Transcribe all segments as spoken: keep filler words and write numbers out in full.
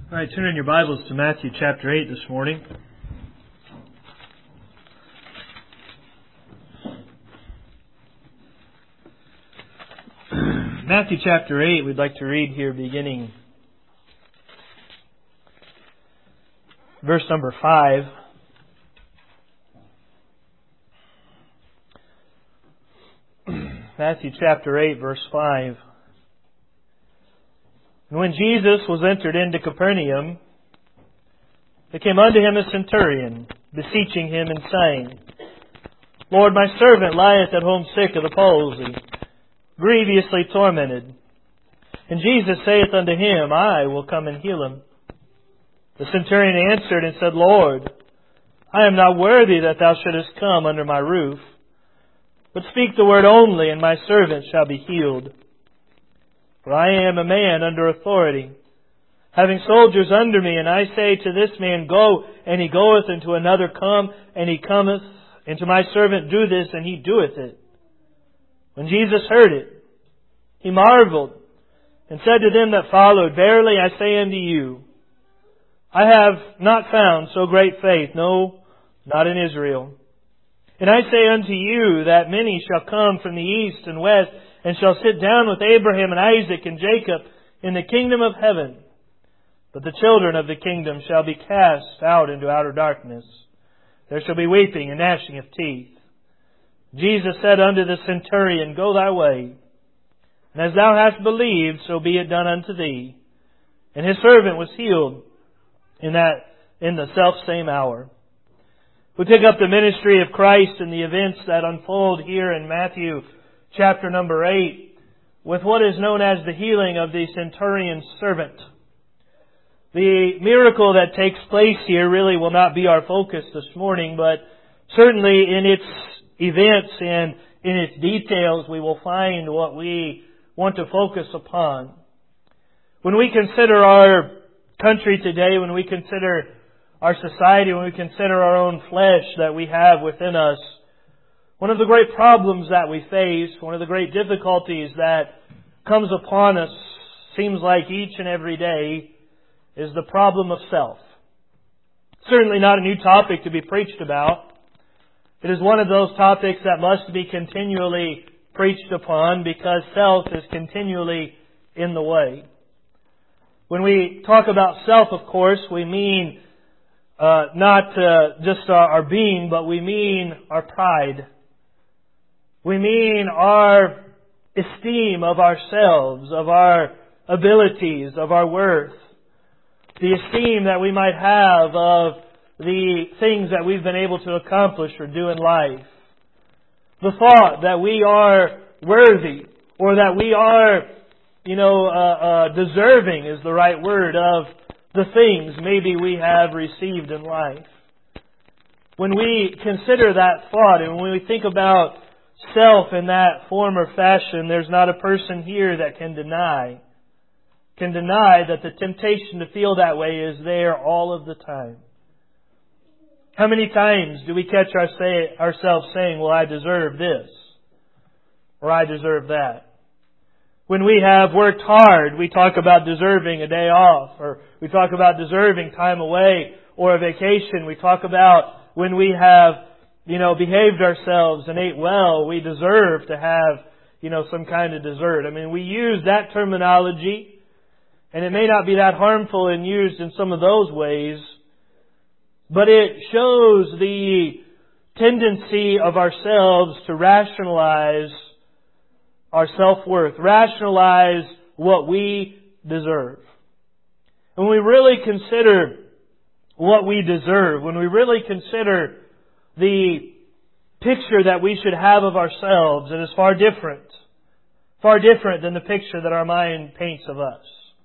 All right, turn in your Bibles to Matthew chapter eight this morning. Matthew chapter eight, we'd like to read here beginning verse number five. Matthew chapter eight, verse five. And when Jesus was entered into Capernaum, there came unto him a centurion, beseeching him and saying, Lord, my servant lieth at home sick of the palsy, grievously tormented. And Jesus saith unto him, I will come and heal him. The centurion answered and said, Lord, I am not worthy that thou shouldest come under my roof, but speak the word only, and my servant shall be healed. For I am a man under authority, having soldiers under me, and I say to this man, Go, and he goeth, and to another, Come, and he cometh, and to my servant, Do this, and he doeth it. When Jesus heard it, he marveled, and said to them that followed, Verily I say unto you, I have not found so great faith, no, not in Israel. And I say unto you that many shall come from the east and west, and shall sit down with Abraham and Isaac and Jacob in the kingdom of heaven. But the children of the kingdom shall be cast out into outer darkness. There shall be weeping and gnashing of teeth. Jesus said unto the centurion, Go thy way, and as thou hast believed, so be it done unto thee. And his servant was healed in that in the selfsame hour. We pick up the ministry of Christ and the events that unfold here in Matthew chapter number eight with what is known as the healing of the centurion's servant. The miracle that takes place here really will not be our focus this morning, but certainly in its events and in its details we will find what we want to focus upon. When we consider our country today, when we consider our society, when we consider our own flesh that we have within us, one of the great problems that we face, one of the great difficulties that comes upon us, seems like each and every day, is the problem of self. Certainly not a new topic to be preached about. It is one of those topics that must be continually preached upon because self is continually in the way. When we talk about self, of course, we mean uh, not uh, just our, our being, but we mean our pride. We mean our esteem of ourselves, of our abilities, of our worth. The esteem that we might have of the things that we've been able to accomplish or do in life. The thought that we are worthy or that we are, you know, uh, uh, deserving is the right word of the things maybe we have received in life. When we consider that thought and when we think about self in that form or fashion, there's not a person here that can deny, can deny that the temptation to feel that way is there all of the time. How many times do we catch our say, ourselves saying, well, I deserve this, or I deserve that? When we have worked hard, we talk about deserving a day off, or we talk about deserving time away, or a vacation. We talk about when we have you know, behaved ourselves and ate well, we deserve to have, you know, some kind of dessert. I mean, we use that terminology, and it may not be that harmful and used in some of those ways, but it shows the tendency of ourselves to rationalize our self-worth, rationalize what we deserve. And when we really consider what we deserve, when we really consider the picture that we should have of ourselves, it is far different. Far different than the picture that our mind paints of us.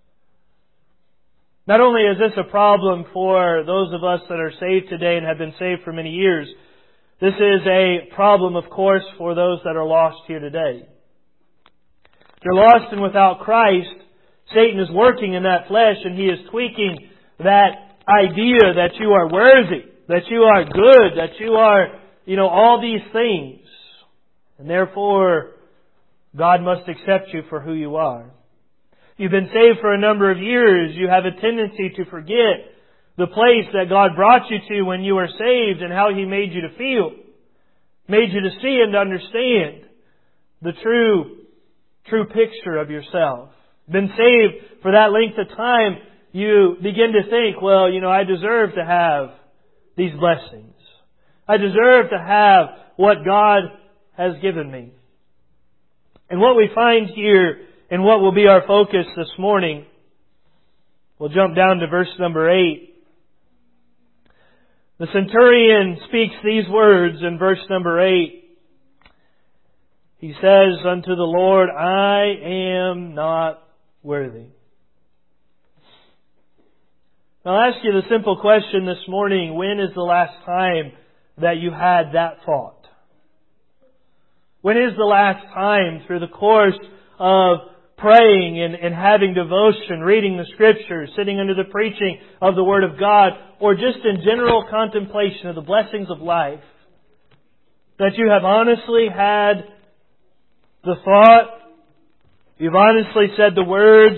Not only is this a problem for those of us that are saved today and have been saved for many years, this is a problem, of course, for those that are lost here today. If you're lost and without Christ, Satan is working in that flesh and he is tweaking that idea that you are worthy, that you are good, that you are, you know, all these things. And therefore, God must accept you for who you are. you've been saved for a number of years, you have a tendency to forget the place that God brought you to when you were saved and how He made you to feel, made you to see and understand the true, true picture of yourself. Been saved for that length of time, you begin to think, well, you know, I deserve to have these blessings. I deserve to have what God has given me. And what we find here, and what will be our focus this morning, we'll jump down to verse number eight. The centurion speaks these words in verse number eight. He says unto the Lord, I am not worthy. Now I'll ask you the simple question this morning, when is the last time that you had that thought? When is the last time through the course of praying and, and having devotion, reading the Scriptures, sitting under the preaching of the Word of God, or just in general contemplation of the blessings of life, that you have honestly had the thought, you've honestly said the words,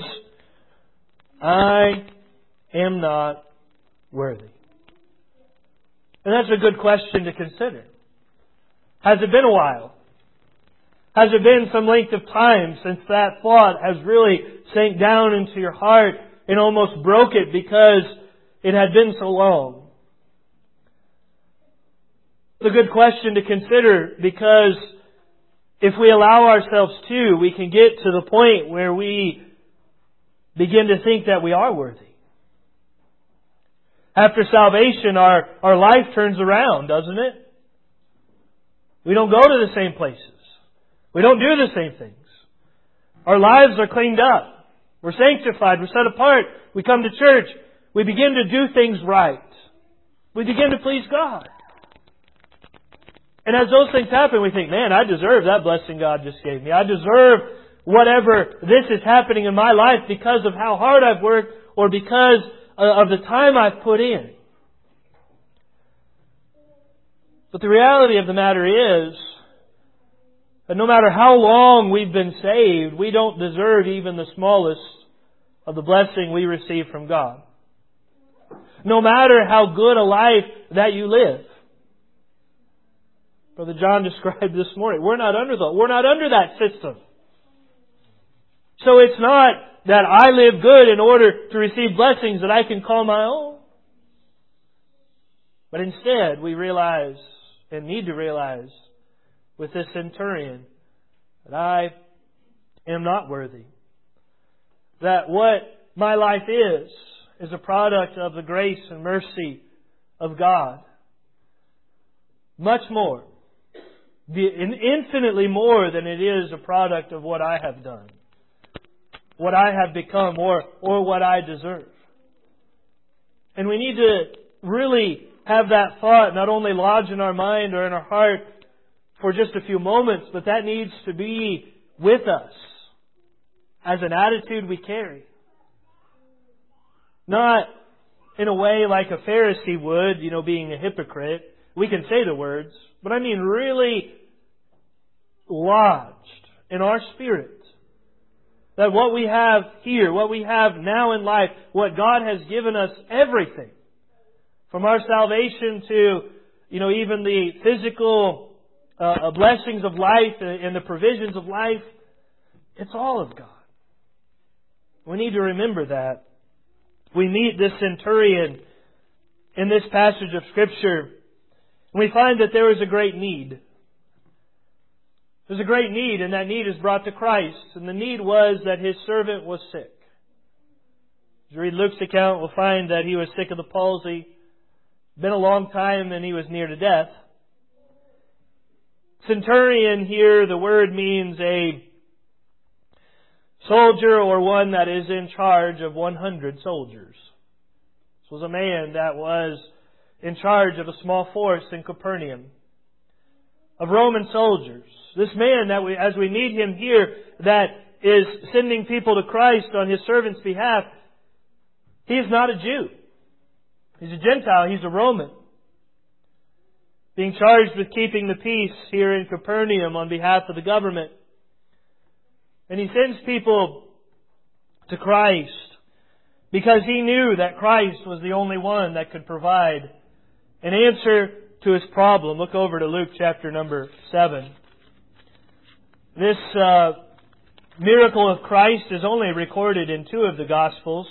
I am not worthy? And that's a good question to consider. Has it been a while? Has it been some length of time since that thought has really sank down into your heart and almost broke it because it had been so long? It's a good question to consider, because if we allow ourselves to, we can get to the point where we begin to think that we are worthy. After salvation, our, our life turns around, doesn't it? We don't go to the same places. We don't do the same things. Our lives are cleaned up. We're sanctified. We're set apart. We come to church. We begin to do things right. We begin to please God. And as those things happen, we think, man, I deserve that blessing God just gave me. I deserve whatever this is happening in my life because of how hard I've worked or because of the time I've put in. But the reality of the matter is that no matter how long we've been saved, we don't deserve even the smallest of the blessing we receive from God. No matter how good a life that you live. Brother John described this morning, we're not under the, we're not under that system. So it's not that I live good in order to receive blessings that I can call my own. But instead, we realize and need to realize with this centurion that I am not worthy. That what my life is, is a product of the grace and mercy of God. Much more. Infinitely more than it is a product of what I have done. What I have become or, or what I deserve. And we need to really have that thought not only lodge in our mind or in our heart for just a few moments, but that needs to be with us as an attitude we carry. Not in a way like a Pharisee would, you know, being a hypocrite. We can say the words, but I mean really lodged in our spirit. That what we have here, what we have now in life, what God has given us, everything, from our salvation to, you know, even the physical Uh, blessings of life and the provisions of life, it's all of God. We need to remember that. We meet this centurion in this passage of Scripture, and we find that there is a great need. There's a great need, and that need is brought to Christ. And the need was that His servant was sick. As you read Luke's account, we'll find that he was sick of the palsy. Been a long time, and he was near to death. Centurion here, the word means a soldier or one that is in charge of one hundred soldiers. This was a man that was in charge of a small force in Capernaum of Roman soldiers. This man that we, as we meet him here, that is sending people to Christ on his servant's behalf, he is not a Jew. He's a Gentile. He's a Roman. Being charged with keeping the peace here in Capernaum on behalf of the government. And he sends people to Christ because he knew that Christ was the only one that could provide an answer to his problem. Look over to Luke chapter number seven. This uh, miracle of Christ is only recorded in two of the Gospels.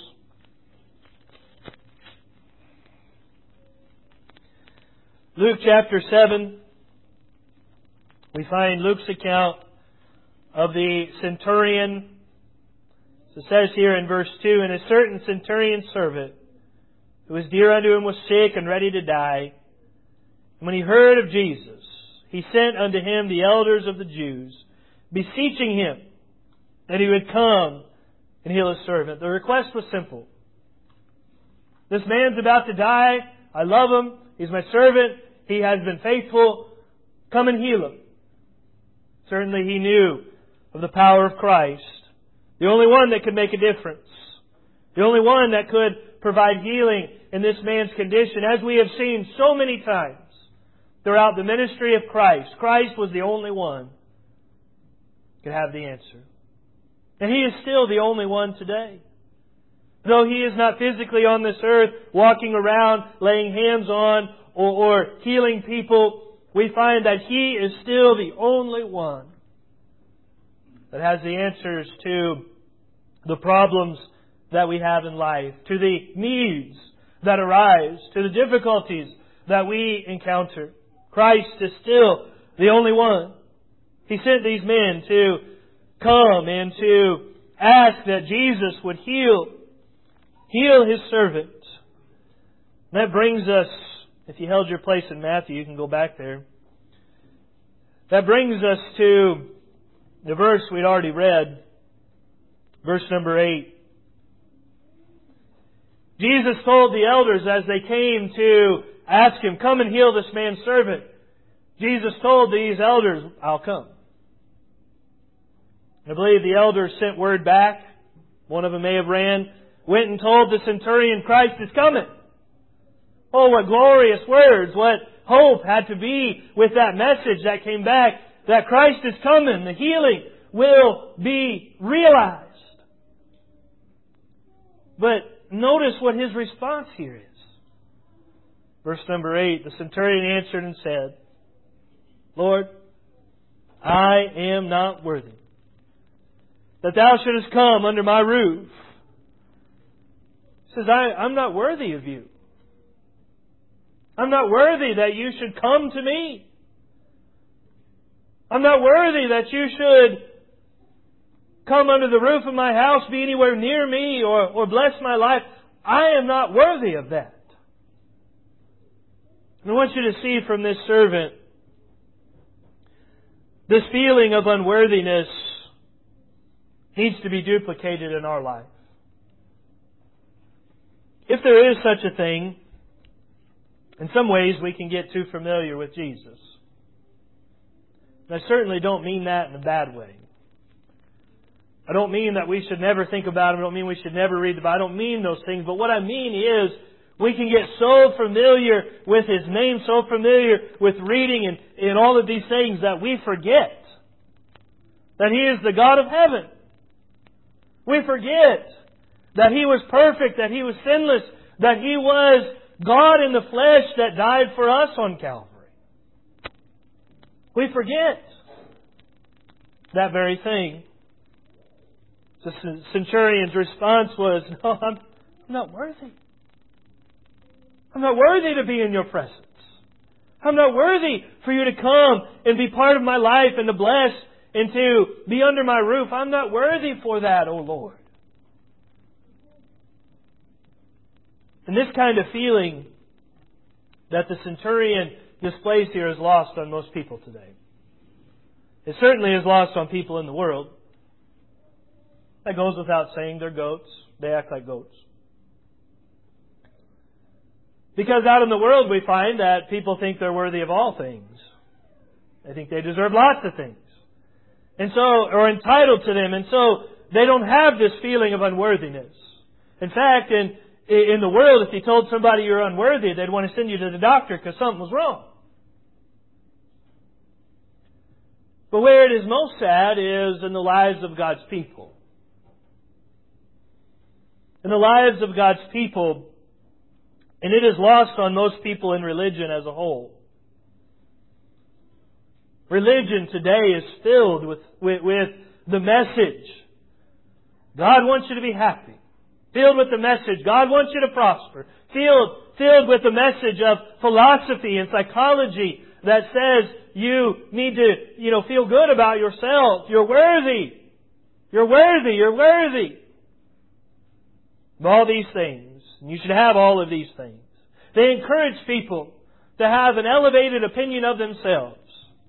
Luke chapter seven, we find Luke's account of the centurion. So it says here in verse two, "And a certain centurion servant, who was dear unto him, was sick and ready to die. And when he heard of Jesus, he sent unto him the elders of the Jews, beseeching him that he would come and heal his servant." The request was simple. This man's about to die. I love him. He's my servant. He has been faithful. Come and heal him. Certainly he knew of the power of Christ. The only one that could make a difference. The only one that could provide healing in this man's condition. As we have seen so many times throughout the ministry of Christ, Christ was the only one who could have the answer. And He is still the only one today. Though He is not physically on this earth, walking around, laying hands on, or, or healing people, we find that He is still the only one that has the answers to the problems that we have in life, to the needs that arise, to the difficulties that we encounter. Christ is still the only one. He sent these men to come and to ask that Jesus would heal, heal His servant. And that brings us, if you held your place in Matthew, you can go back there. That brings us to the verse we'd already read, verse number eight. Jesus told the elders as they came to ask Him, "Come and heal this man's servant." Jesus told these elders, "I'll come." I believe the elders sent word back. One of them may have ran, went and told the centurion, "Christ is coming." Oh, what glorious words, what hope had to be with that message that came back, that Christ is coming, the healing will be realized. But notice what his response here is. Verse number eight, the centurion answered and said, "Lord, I am not worthy that Thou shouldest come under my roof." He says, I, I'm not worthy of You. I'm not worthy that You should come to me. I'm not worthy that You should come under the roof of my house, be anywhere near me, or, or bless my life. I am not worthy of that. And I want you to see from this servant, this feeling of unworthiness needs to be duplicated in our life. If there is such a thing, in some ways we can get too familiar with Jesus. And I certainly don't mean that in a bad way. I don't mean that we should never think about Him. I don't mean we should never read the Bible. I don't mean those things. But what I mean is we can get so familiar with His name, so familiar with reading and, and all of these things that we forget that He is the God of heaven. We forget that He was perfect, that He was sinless, that He was God in the flesh that died for us on Calvary. We forget that very thing. The centurion's response was, "No, I'm not worthy. I'm not worthy to be in Your presence. I'm not worthy for You to come and be part of my life and to bless and to be under my roof. I'm not worthy for that, O Lord." And this kind of feeling that the centurion displays here is lost on most people today. It certainly is lost on people in the world. That goes without saying. They're goats. They act like goats. Because out in the world we find that people think they're worthy of all things. They think they deserve lots of things. And so, or entitled to them. And so, they don't have this feeling of unworthiness. In fact, in, in the world, if you told somebody you're unworthy, they'd want to send you to the doctor because something was wrong. But where it is most sad is in the lives of God's people. in the lives of God's people, and it is lost on most people in religion as a whole. Religion today is filled with, with, with the message. God wants you to be happy. Filled with the message. God wants you to prosper. Filled, filled with the message of philosophy and psychology that says you need to, you know, feel good about yourself. You're worthy. You're worthy. You're worthy. Of all these things. And you should have all of these things. They encourage people to have an elevated opinion of themselves.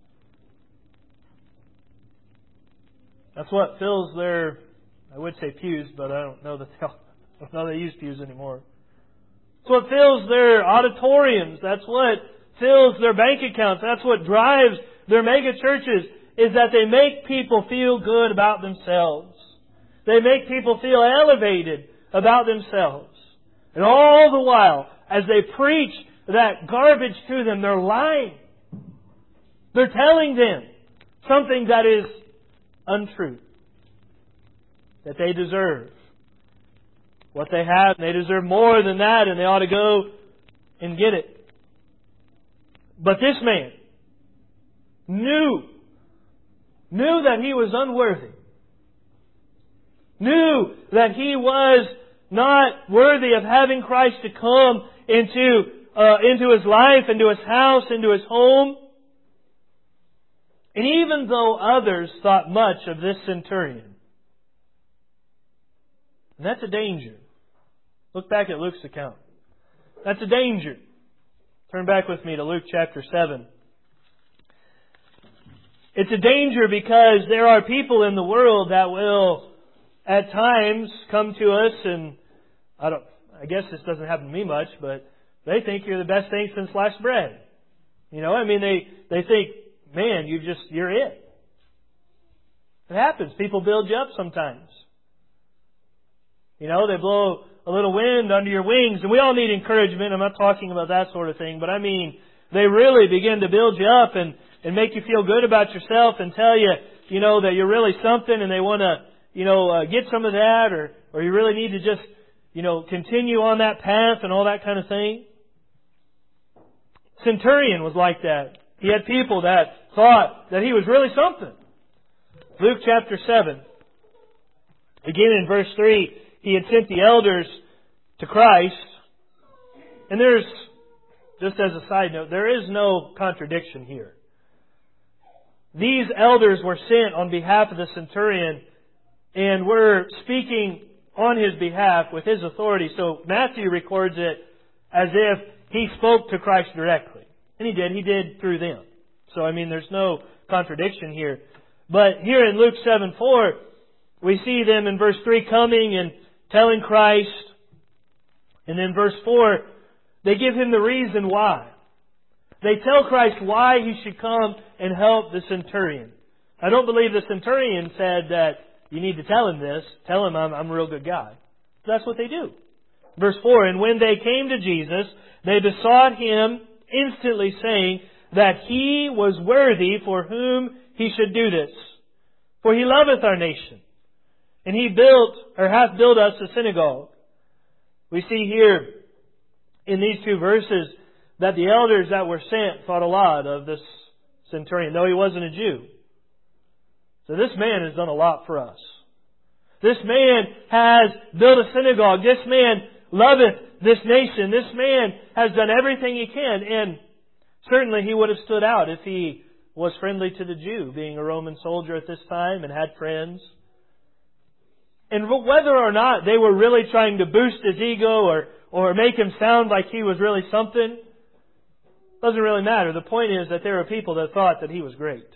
That's what fills their, I would say pews, but I don't know that they, I don't know they use pews anymore. That's what fills their auditoriums. That's what fills their bank accounts. That's what drives their mega churches, is that they make people feel good about themselves. They make people feel elevated about themselves. And all the while, as they preach that garbage to them, they're lying. They're telling them something that is untrue. That they deserve what they have, and they deserve more than that, and they ought to go and get it. But this man knew, knew that he was unworthy. Knew that he was not worthy of having Christ to come into, uh, into his life, into his house, into his home. And even though others thought much of this centurion, and that's a danger. Look back at Luke's account. That's a danger. Turn back with me to Luke chapter seven. It's a danger because there are people in the world that will at times come to us, and I don't, I guess this doesn't happen to me much, but they think you're the best thing since sliced bread. You know, I mean, they, they think, man, you just, you're it. It happens. People build you up sometimes. You know, they blow a little wind under your wings, and we all need encouragement. I'm not talking about that sort of thing, but I mean, they really begin to build you up and, and make you feel good about yourself and tell you, you know, that you're really something, and they want to, you know, uh, get some of that, or, or you really need to just, you know, continue on that path and all that kind of thing. Centurion was like that. He had people that thought that he was really something. Luke chapter seven, beginning in verse three, he had sent the elders to Christ. And there's, just as a side note, there is no contradiction here. These elders were sent on behalf of the centurion and were speaking on his behalf with his authority. So Matthew records it as if he spoke to Christ directly. And he did. He did through them. So, I mean, there's no contradiction here. But here in Luke seven four, we see them in verse three coming and telling Christ. And then verse four, they give Him the reason why. They tell Christ why He should come and help the centurion. I don't believe the centurion said that you need to tell him this. Tell him I'm, I'm a real good guy. That's what they do. Verse four, and when they came to Jesus, they besought Him instantly, saying that He was worthy for whom He should do this. For He loveth our nation, and He built, or hath built us a synagogue. We see here in these two verses that the elders that were sent thought a lot of this centurion, though he wasn't a Jew. So this man has done a lot for us. This man has built a synagogue. This man loveth this nation. This man has done everything he can. And certainly he would have stood out if he was friendly to the Jew, being a Roman soldier at this time and had friends. And whether or not they were really trying to boost his ego or, or make him sound like he was really something, doesn't really matter. The point is that there were people that thought that he was great.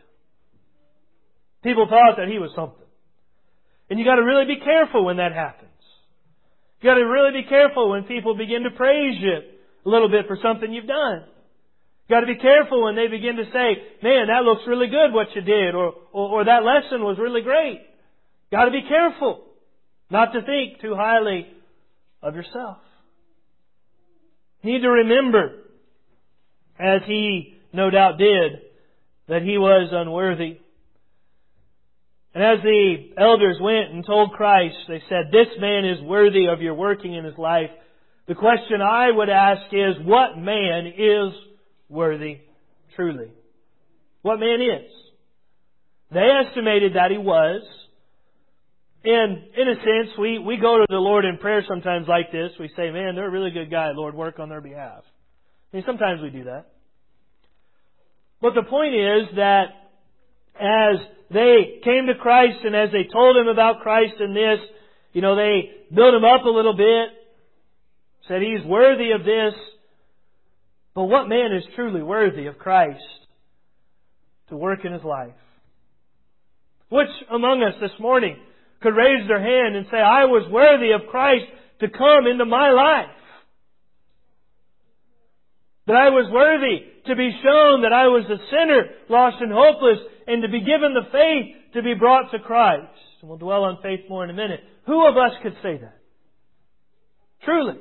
People thought that he was something. And you got to really be careful when that happens. You got to really be careful when people begin to praise you a little bit for something you've done. You got to be careful when they begin to say, man, that looks really good what you did, or, or, or that lesson was really great. Got to be careful not to think too highly of yourself. You need to remember, as he no doubt did, that he was unworthy. And as the elders went and told Christ, they said, "This man is worthy of your working in his life." The question I would ask is, what man is worthy truly? What man is? They estimated that he was. And in a sense, we, we go to the Lord in prayer sometimes like this. We say, "Man, they're a really good guy. Lord, work on their behalf." I mean, sometimes we do that. But the point is that as they came to Christ and as they told Him about Christ and this, you know, they built Him up a little bit, said He's worthy of this. But what man is truly worthy of Christ to work in his life? Which among us this morning could raise their hand and say, "I was worthy of Christ to come into my life. That I was worthy to be shown that I was a sinner, lost and hopeless, and to be given the faith to be brought to Christ." And we'll dwell on faith more in a minute. Who of us could say that? Truly.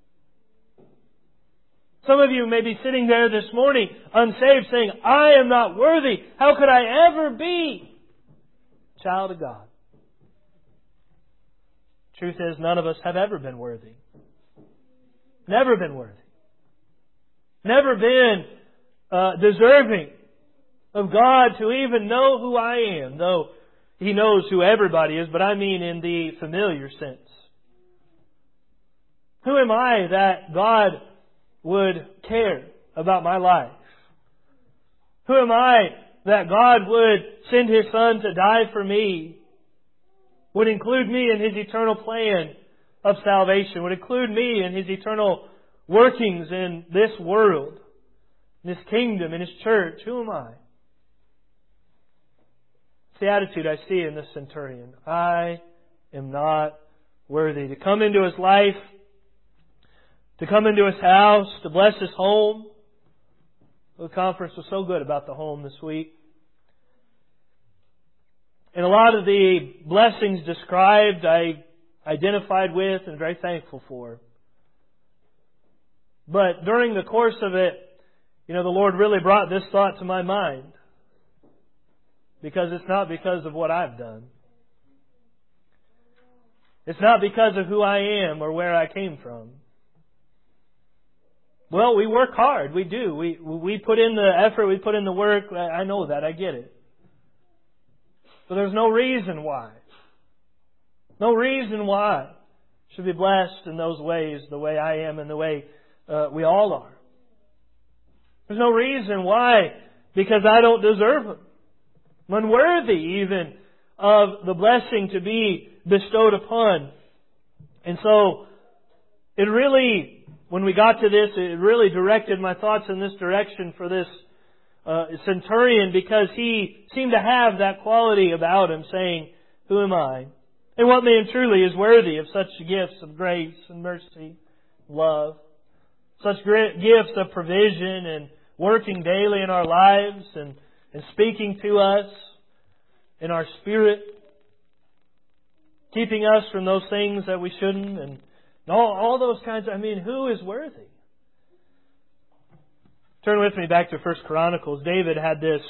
Some of you may be sitting there this morning unsaved saying, "I am not worthy. How could I ever be a child of God?" Truth is, none of us have ever been worthy. Never been worthy. Never been uh, deserving of God to even know who I am, though He knows who everybody is, but I mean in the familiar sense. Who am I that God would care about my life? Who am I that God would send His Son to die for me? Would include me in His eternal plan of salvation? Would include me in His eternal workings in this world, in His kingdom, in His church? Who am I? It's the attitude I see in this centurion. I am not worthy to come into his life, to come into his house, to bless his home. The conference was so good about the home this week. And a lot of the blessings described I identified with and very thankful for. But during the course of it, you know, the Lord really brought this thought to my mind. Because it's not because of what I've done. It's not because of who I am or where I came from. Well, we work hard. We do. We we put in the effort. We put in the work. I know that. I get it. But there's no reason why. No reason why I should be blessed in those ways, the way I am and the way uh, we all are. There's no reason why, because I don't deserve them. I'm unworthy even of the blessing to be bestowed upon. And so, it really, when we got to this, it really directed my thoughts in this direction for this uh, centurion, because he seemed to have that quality about him, saying, "Who am I?" And what man truly is worthy of such gifts of grace and mercy, love, such great gifts of provision and working daily in our lives and, and speaking to us in our spirit, keeping us from those things that we shouldn't, and all, all those kinds of, I mean, who is worthy? Turn with me back to First Chronicles. David had this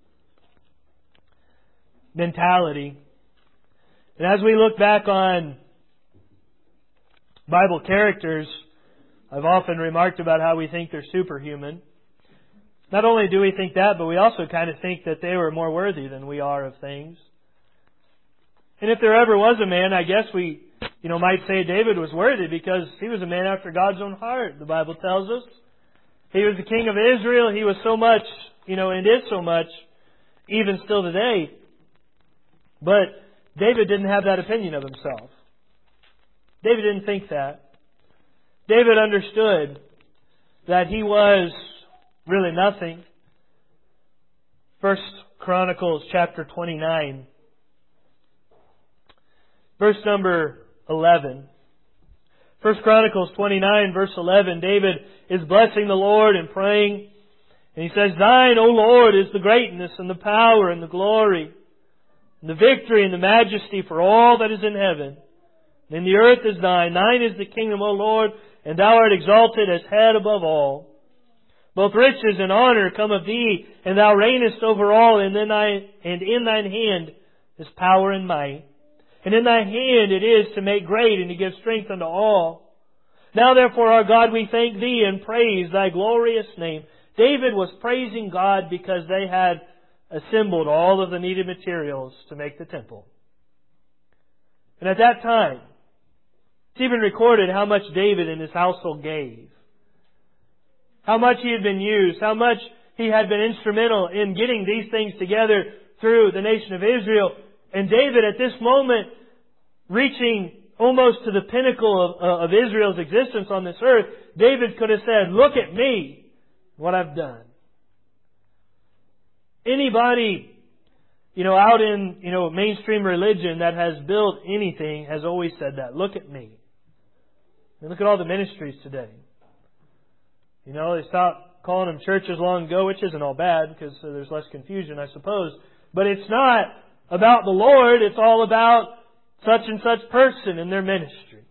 mentality. And as we look back on Bible characters, I've often remarked about how we think they're superhuman. Not only do we think that, but we also kind of think that they were more worthy than we are of things. And if there ever was a man, I guess we, you know, might say David was worthy because he was a man after God's own heart, the Bible tells us. He was the king of Israel. He was so much, you know, and is so much, even still today. But David didn't have that opinion of himself. David didn't think that. David understood that he was really nothing. First Chronicles chapter twenty-nine. Verse number eleven. First Chronicles twenty-nine, verse eleven. David is blessing the Lord and praying. And he says, "Thine, O Lord, is the greatness and the power and the glory and the victory and the majesty for all that is in heaven. And the earth is thine. Thine is the kingdom, O Lord, and thou art exalted as head above all. Both riches and honor come of thee, and thou reignest over all, and in thine, and in thine hand is power and might. And in Thy hand it is to make great and to give strength unto all. Now therefore, our God, we thank Thee and praise Thy glorious name. David was praising God because they had assembled all of the needed materials to make the temple. And at that time, it's even recorded how much David and his household gave. How much he had been used. How much he had been instrumental in getting these things together through the nation of Israel. And David at this moment, reaching almost to the pinnacle of, of Israel's existence on this earth, David could have said, "Look at me, what I've done." Anybody, you know, out in, you know, mainstream religion that has built anything has always said that. Look at me. And look at all the ministries today. You know, they stopped calling them churches long ago, which isn't all bad because there's less confusion, I suppose. But it's not about the Lord. It's all about such and such person and their ministry.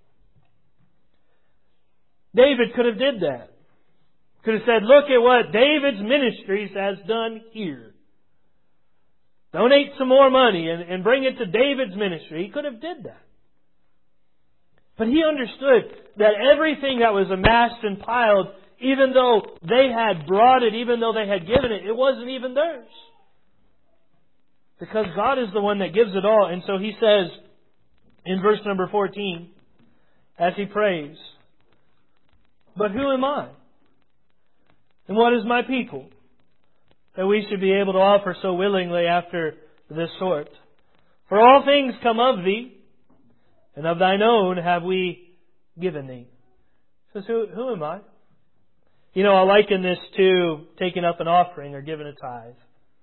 David could have did that. Could have said, "Look at what David's Ministries has done here. Donate some more money and, and bring it to David's ministry." He could have did that. But he understood that everything that was amassed and piled, even though they had brought it, even though they had given it, it wasn't even theirs. Because God is the one that gives it all. And so he says in verse number fourteen, as he prays, "But who am I? And what is my people, that we should be able to offer so willingly after this sort? For all things come of Thee, and of Thine own have we given Thee." He says, who, who am I? You know, I liken this to taking up an offering or giving a tithe.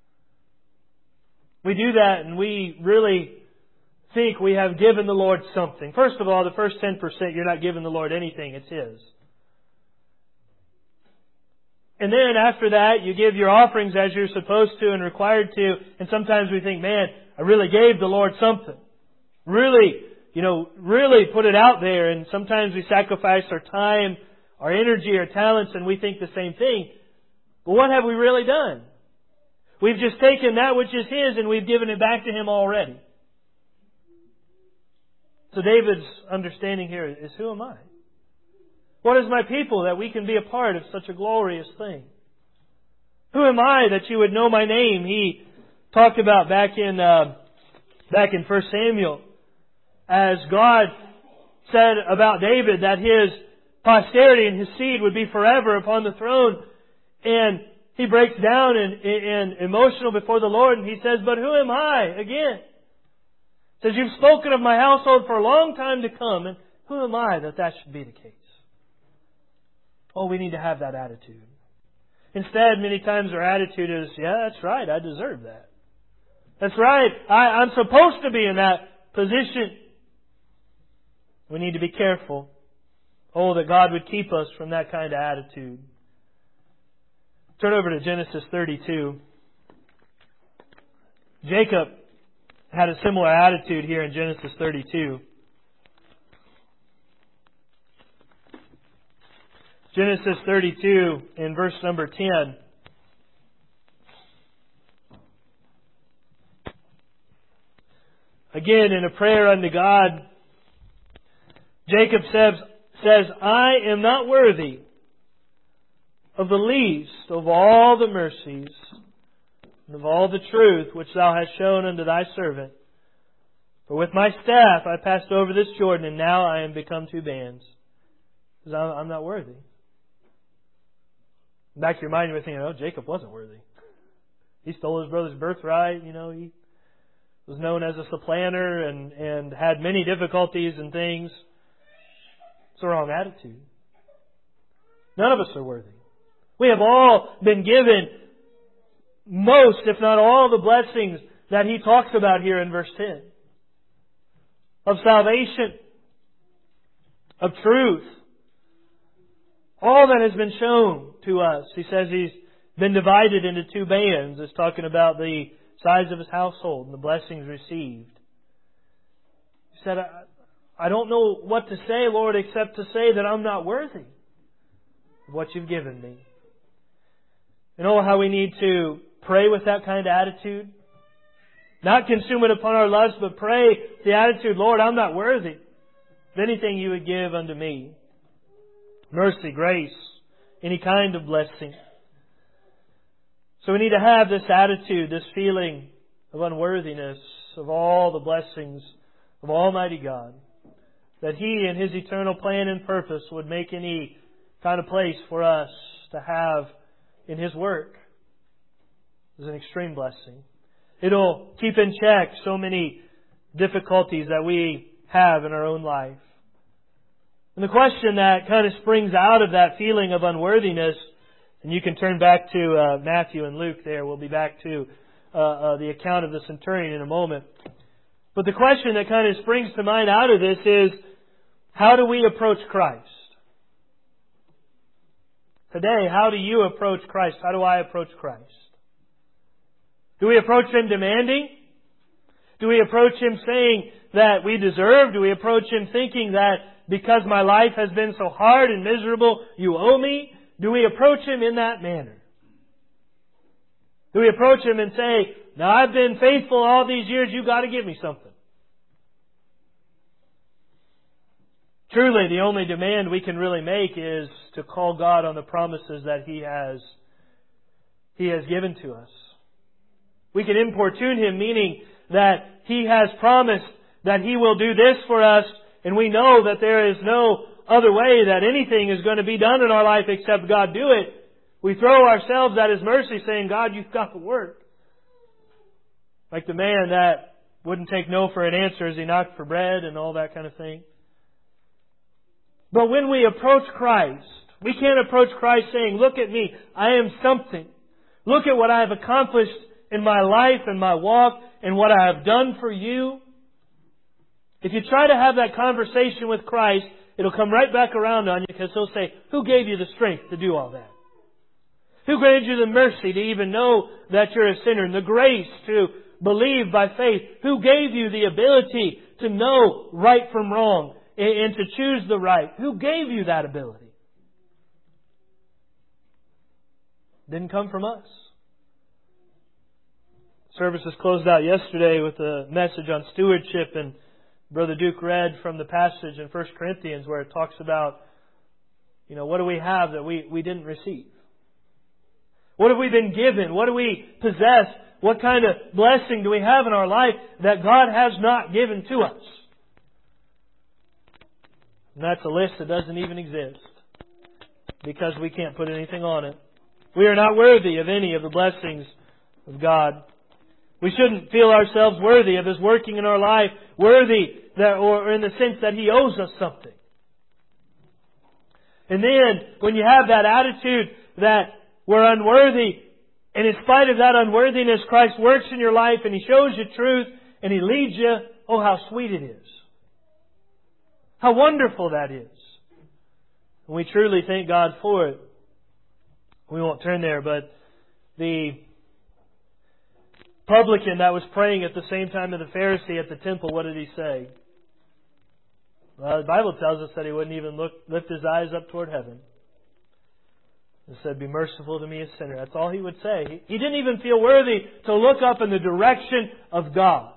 We do that and we really think we have given the Lord something. First of all, the first ten percent, you're not giving the Lord anything. It's His. And then after that, you give your offerings as you're supposed to and required to. And sometimes we think, man, I really gave the Lord something. Really, you know, really put it out there. And sometimes we sacrifice our time, our energy, our talents, and we think the same thing. But what have we really done? We've just taken that which is His and we've given it back to Him already. So David's understanding here is, who am I? What is my people that we can be a part of such a glorious thing? Who am I that You would know my name? He talked about back in uh, back in First Samuel, as God said about David that his posterity and his seed would be forever upon the throne. And he breaks down and, and emotional before the Lord, and he says, "But who am I?" Again. He says, "You've spoken of my household for a long time to come, and who am I that that should be the case?" Oh, we need to have that attitude. Instead, many times our attitude is, "Yeah, that's right, I deserve that. That's right, I, I'm supposed to be in that position." We need to be careful. Oh, that God would keep us from that kind of attitude. Turn over to Genesis thirty-two. Jacob had a similar attitude here in Genesis thirty-two. Genesis thirty-two in verse number ten. Again, in a prayer unto God, Jacob says, says, "I am not worthy of the least of all the mercies and of all the truth which Thou hast shown unto Thy servant. For with my staff I passed over this Jordan, and now I am become two bands." Because I'm not worthy. Back to your mind, you're thinking, oh, Jacob wasn't worthy. He stole his brother's birthright. You know, he was known as a supplanter and, and had many difficulties and things. It's the wrong attitude. None of us are worthy. We have all been given most, if not all, the blessings that He talks about here in verse ten. Of salvation. Of truth. All that has been shown to us. He says He's been divided into two bands. It's talking about the size of His household and the blessings received. He said, I, I don't know what to say, Lord, except to say that I'm not worthy of what You've given me. You know how we need to pray with that kind of attitude? Not consume it upon our lust, but pray the attitude, Lord, I'm not worthy of anything You would give unto me. Mercy, grace, any kind of blessing. So we need to have this attitude, this feeling of unworthiness of all the blessings of Almighty God. That He in His eternal plan and purpose would make any kind of place for us to have in His work is an extreme blessing. It'll keep in check so many difficulties that we have in our own life. And the question that kind of springs out of that feeling of unworthiness, and you can turn back to uh, Matthew and Luke there. We'll be back to uh, uh, the account of the centurion in a moment. But the question that kind of springs to mind out of this is, how do we approach Christ? Today, how do you approach Christ? How do I approach Christ? Do we approach Him demanding? Do we approach Him saying that we deserve? Do we approach Him thinking that because my life has been so hard and miserable, You owe me? Do we approach Him in that manner? Do we approach Him and say, now I've been faithful all these years, You've got to give me something? Truly, the only demand we can really make is to call God on the promises that He has, He has given to us. We can importune Him, meaning that He has promised that He will do this for us, and we know that there is no other way that anything is going to be done in our life except God do it. We throw ourselves at His mercy saying, God, You've got to work. Like the man that wouldn't take no for an answer as he knocked for bread and all that kind of thing. But when we approach Christ, we can't approach Christ saying, look at me, I am something. Look at what I have accomplished in my life and my walk and what I have done for You. If you try to have that conversation with Christ, it'll come right back around on you because He'll say, who gave you the strength to do all that? Who granted you the mercy to even know that you're a sinner and the grace to believe by faith? Who gave you the ability to know right from wrong and to choose the right? Who gave you that ability? Didn't come from us. Service was closed out yesterday with a message on stewardship, and Brother Duke read from the passage in First Corinthians where it talks about, you know, what do we have that we, we didn't receive? What have we been given? What do we possess? What kind of blessing do we have in our life that God has not given to us? And that's a list that doesn't even exist because we can't put anything on it. We are not worthy of any of the blessings of God. We shouldn't feel ourselves worthy of His working in our life, worthy that, or in the sense that He owes us something. And then, when you have that attitude that we're unworthy, and in spite of that unworthiness, Christ works in your life and He shows you truth and He leads you, oh, how sweet it is. How wonderful that is. And we truly thank God for it. We won't turn there, but the publican that was praying at the same time as the Pharisee at the temple, what did he say? Well, the Bible tells us that he wouldn't even look, lift his eyes up toward heaven. He said, be merciful to me, a sinner. That's all he would say. He, he didn't even feel worthy to look up in the direction of God.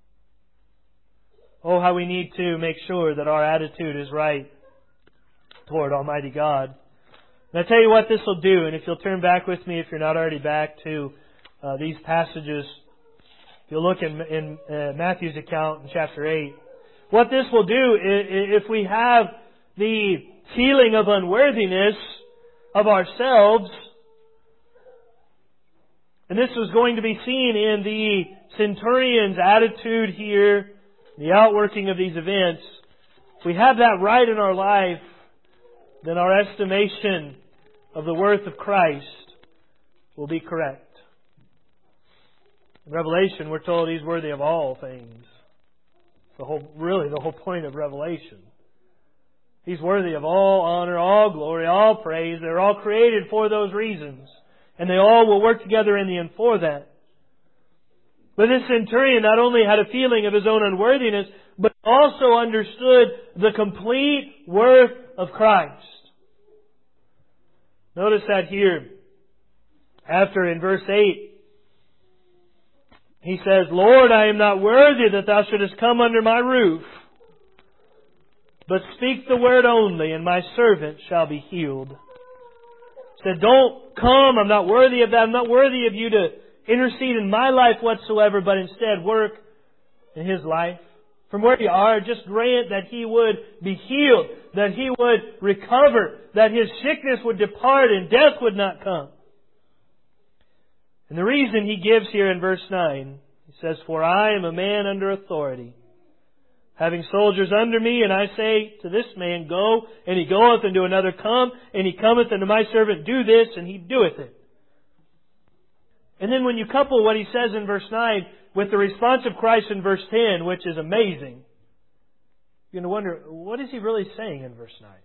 Oh, how we need to make sure that our attitude is right toward Almighty God. And I tell you what this will do, and if you'll turn back with me, if you're not already back to uh, these passages, if you'll look in, in uh, Matthew's account in chapter eight, what this will do, if we have the feeling of unworthiness of ourselves, and this was going to be seen in the centurion's attitude here, the outworking of these events, if we have that right in our life, then our estimation of the worth of Christ will be correct. In Revelation, we're told He's worthy of all things. The whole, really the whole point of Revelation. He's worthy of all honor, all glory, all praise. They're all created for those reasons. And they all will work together in the end for that. But this centurion not only had a feeling of his own unworthiness, but also understood the complete worth of Christ. Notice that here, after in verse eight, He says, Lord, I am not worthy that Thou shouldest come under my roof, but speak the word only, and my servant shall be healed. He said, don't come, I'm not worthy of that. I'm not worthy of you to intercede in my life whatsoever, but instead work in His life. From where you are, just grant that He would be healed, that He would recover, that His sickness would depart and death would not come. And the reason He gives here in verse nine, He says, For I am a man under authority, having soldiers under me, and I say to this man, Go, and he goeth, and to another, Come, and he cometh, and to my servant, Do this, and he doeth it. And then when you couple what He says in verse nine with the response of Christ in verse ten, which is amazing, you're going to wonder, what is He really saying in verse nine?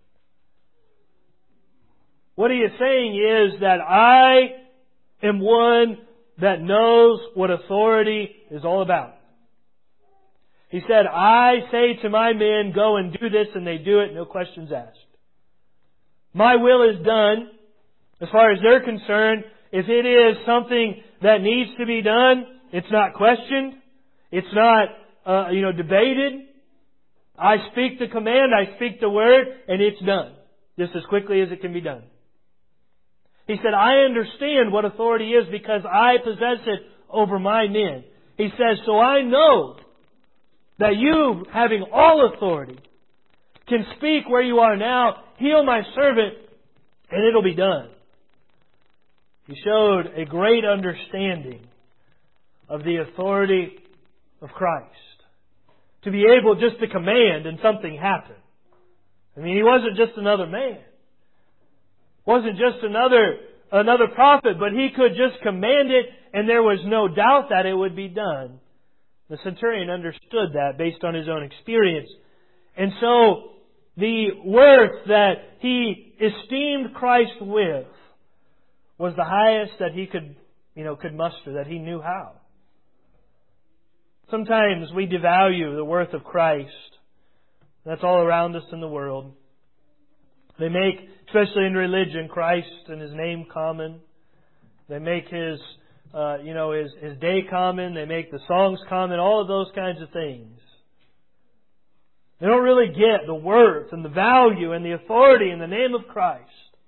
What He is saying is that I am one that knows what authority is all about. He said, I say to my men, go and do this, and they do it, no questions asked. My will is done. As far as they're concerned, if it is something that needs to be done, it's not questioned. It's not, uh, you know, debated. I speak the command, I speak the word, and it's done. Just as quickly as it can be done. He said, I understand what authority is because I possess it over my men. He says, so I know that you, having all authority, can speak where you are now, heal my servant, and it'll be done. He showed a great understanding of the authority of Christ. To be able just to command and something happened. I mean, He wasn't just another man. Wasn't just another another prophet, but He could just command it and there was no doubt that it would be done. The centurion understood that based on his own experience. And so the worth that he esteemed Christ with was the highest that he could, you know, could muster, that he knew how. Sometimes we devalue the worth of Christ. That's all around us in the world. They make, especially in religion, Christ and His name common. They make His, uh, you know, His, His day common. They make the songs common. All of those kinds of things. They don't really get the worth and the value and the authority in the name of Christ.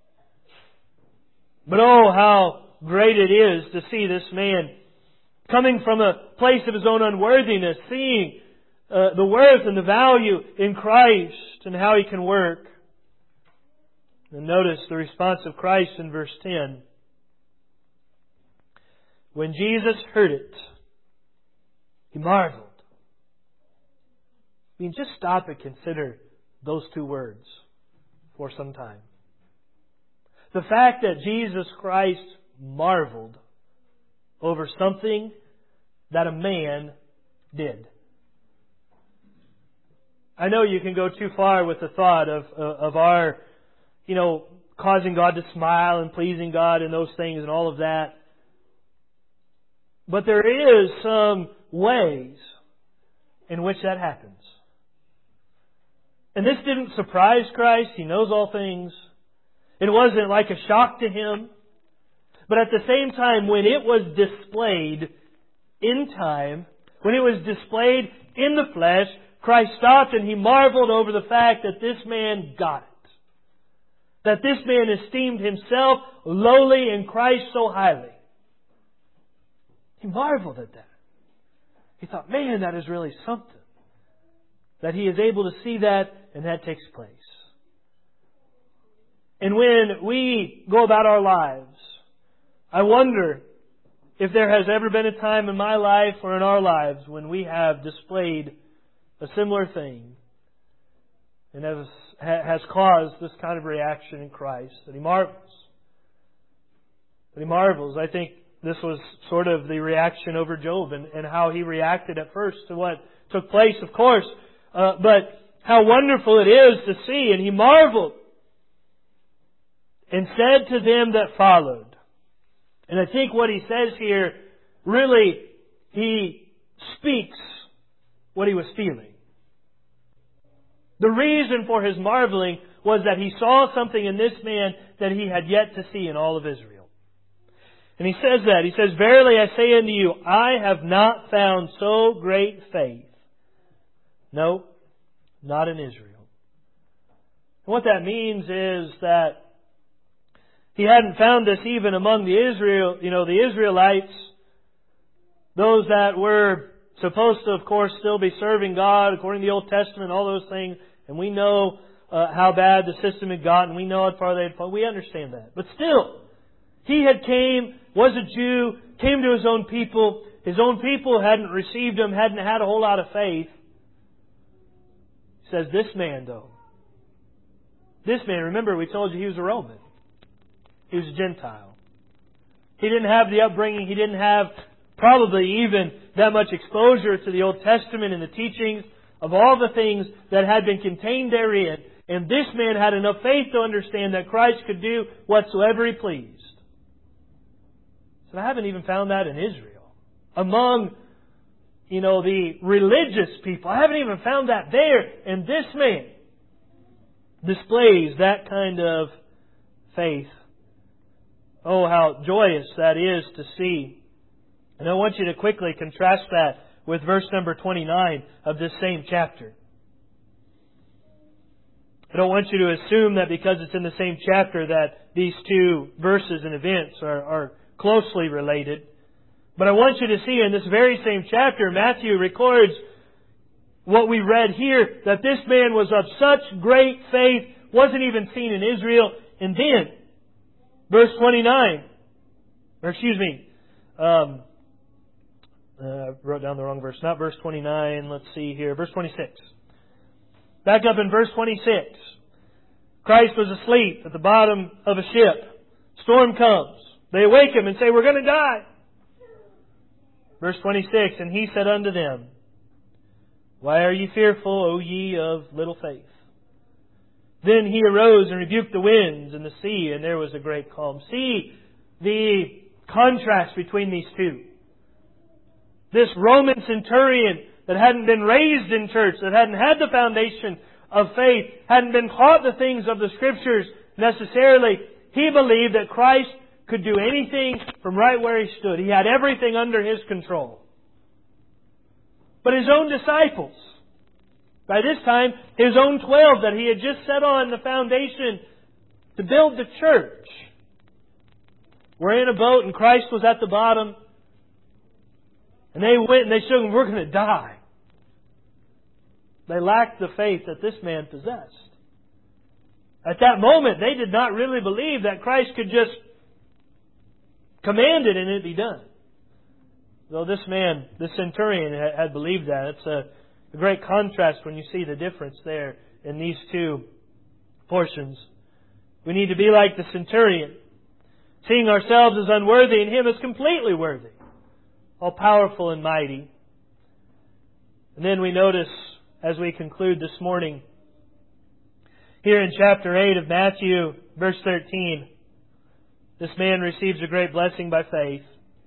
But oh, how great it is to see this man coming from a place of his own unworthiness, seeing uh, the worth and the value in Christ and how He can work. And notice the response of Christ in verse ten. When Jesus heard it, He marveled. I mean, just stop and consider those two words for some time. The fact that Jesus Christ marveled over something that a man did. I know you can go too far with the thought of, of our, you know, causing God to smile and pleasing God and those things and all of that. But there is some ways in which that happens. And this didn't surprise Christ. He knows all things. It wasn't like a shock to Him. But at the same time, when it was displayed in time, when it was displayed in the flesh, Christ stopped and He marveled over the fact that this man got it. That this man esteemed himself lowly and Christ so highly. He marveled at that. He thought, man, that is really something. That he is able to see that and that takes place. And when we go about our lives, I wonder if there has ever been a time in my life or in our lives when we have displayed a similar thing and has, has caused this kind of reaction in Christ, that He marvels. That He marvels. I think this was sort of the reaction over Job and, and how he reacted at first to what took place, of course. Uh, but how wonderful it is to see. And he marveled and said to them that followed. And I think what he says here, really, he speaks what he was feeling. The reason for his marveling was that he saw something in this man that he had yet to see in all of Israel. And he says that. He says, "Verily I say unto you, I have not found so great faith." No, not in Israel. And what that means is that He hadn't found this even among the Israel, you know, the Israelites, those that were supposed to, of course, still be serving God according to the Old Testament, all those things. And we know uh, how bad the system had gotten. We know how far they had fallen. We understand that. But still, He had came, was a Jew, came to His own people. His own people hadn't received Him, hadn't had a whole lot of faith. He says, this man, though, this man, remember we told you he was a Roman. He was a Gentile. He didn't have the upbringing. He didn't have probably even that much exposure to the Old Testament and the teachings of all the things that had been contained therein. And this man had enough faith to understand that Christ could do whatsoever He pleased. So I haven't even found that in Israel. Among, you know, the religious people. I haven't even found that there. And this man displays that kind of faith. Oh, how joyous that is to see. And I want you to quickly contrast that with verse number twenty-nine of this same chapter. I don't want you to assume that because it's in the same chapter that these two verses and events are, are closely related. But I want you to see in this very same chapter, Matthew records what we read here, that this man was of such great faith, wasn't even seen in Israel. And then, verse twenty-nine, or excuse me, um, uh, I wrote down the wrong verse. Not verse twenty-nine, let's see here, verse twenty-six. Back up in verse twenty-six. Christ was asleep at the bottom of a ship. Storm comes. They awake Him and say, "We're going to die." Verse twenty-six, "And He said unto them, Why are ye fearful, O ye of little faith? Then He arose and rebuked the winds and the sea, and there was a great calm." See the contrast between these two. This Roman centurion that hadn't been raised in church, that hadn't had the foundation of faith, hadn't been taught the things of the Scriptures necessarily, he believed that Christ could do anything from right where He stood. He had everything under His control. But His own disciples, by this time, His own twelve that He had just set on the foundation to build the church, were in a boat and Christ was at the bottom. And they went and they showed Him, "We're going to die." They lacked the faith that this man possessed. At that moment, they did not really believe that Christ could just command it and it be done. Though this man, this centurion, had believed that. It's a, a great contrast when you see the difference there in these two portions. We need to be like the centurion, seeing ourselves as unworthy and Him as completely worthy, all powerful and mighty. And then we notice, as we conclude this morning, here in chapter eight of Matthew, verse thirteen, this man receives a great blessing by faith.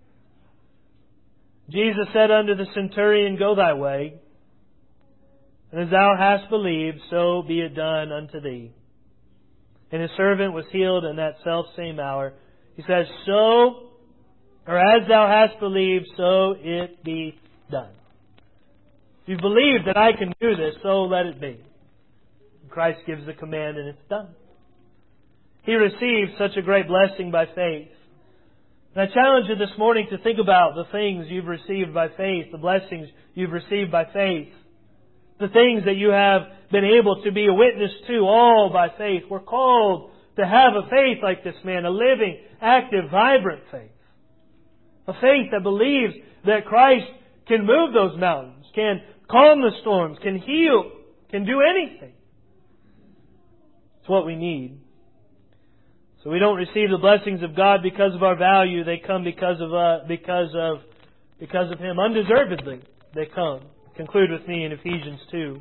Jesus said unto the centurion, "Go thy way, and as thou hast believed, so be it done unto thee." And his servant was healed in that selfsame hour. He says, so, or as thou hast believed, so it be done. You believe that I can do this, so let it be. Christ gives the command and it's done. He received such a great blessing by faith. And I challenge you this morning to think about the things you've received by faith, the blessings you've received by faith, the things that you have been able to be a witness to, all by faith. We're called to have a faith like this man, a living, active, vibrant faith. A faith that believes that Christ can move those mountains, can calm the storms, can heal, can do anything. It's what we need. So we don't receive the blessings of God because of our value. They come because of uh, because of because of Him. Undeservedly, they come. Conclude with me in Ephesians two.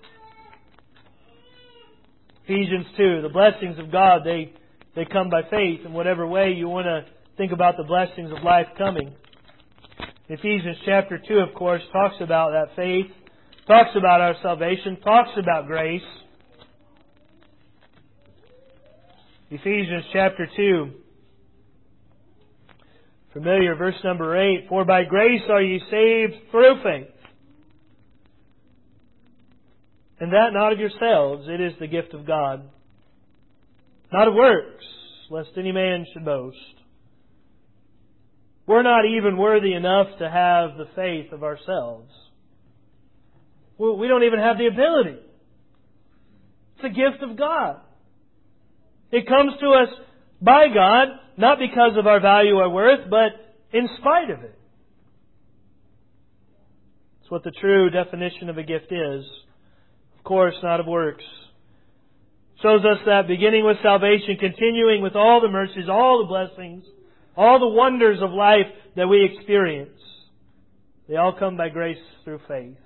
Ephesians two. The blessings of God, they they come by faith. In whatever way you want to think about the blessings of life coming. Ephesians chapter two, of course, talks about that faith, talks about our salvation, talks about grace. Ephesians chapter two, Familiar, verse number eight. For by grace are ye saved through faith. And that not of yourselves, it is the gift of God. Not of works, lest any man should boast. We're not even worthy enough to have the faith of ourselves. We don't even have the ability. It's a gift of God. It comes to us by God, not because of our value or worth, but in spite of it. It's what the true definition of a gift is. Of course, not of works. Shows us that beginning with salvation, continuing with all the mercies, all the blessings, all the wonders of life that we experience, they all come by grace through faith.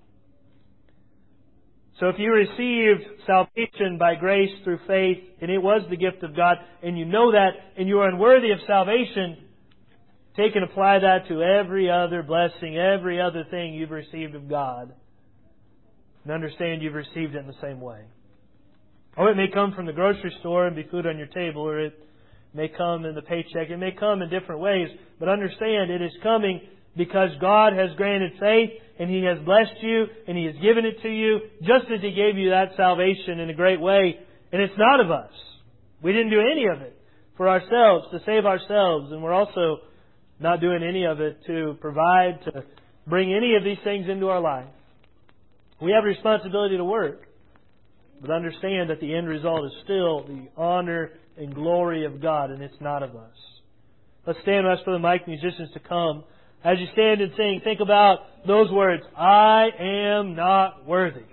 So if you received salvation by grace through faith, and it was the gift of God, and you know that, and you are unworthy of salvation, take and apply that to every other blessing, every other thing you've received of God. And understand you've received it in the same way. Oh, it may come from the grocery store and be food on your table, or it may come in the paycheck. It may come in different ways, but understand it is coming because God has granted faith, and He has blessed you, and He has given it to you, just as He gave you that salvation in a great way. And it's not of us. We didn't do any of it for ourselves, to save ourselves, and we're also not doing any of it to provide, to bring any of these things into our life. We have a responsibility to work, but understand that the end result is still the honor and glory of God, and it's not of us. Let's stand and ask for the mic musicians to come. As you stand and sing, think about those words, I am not worthy.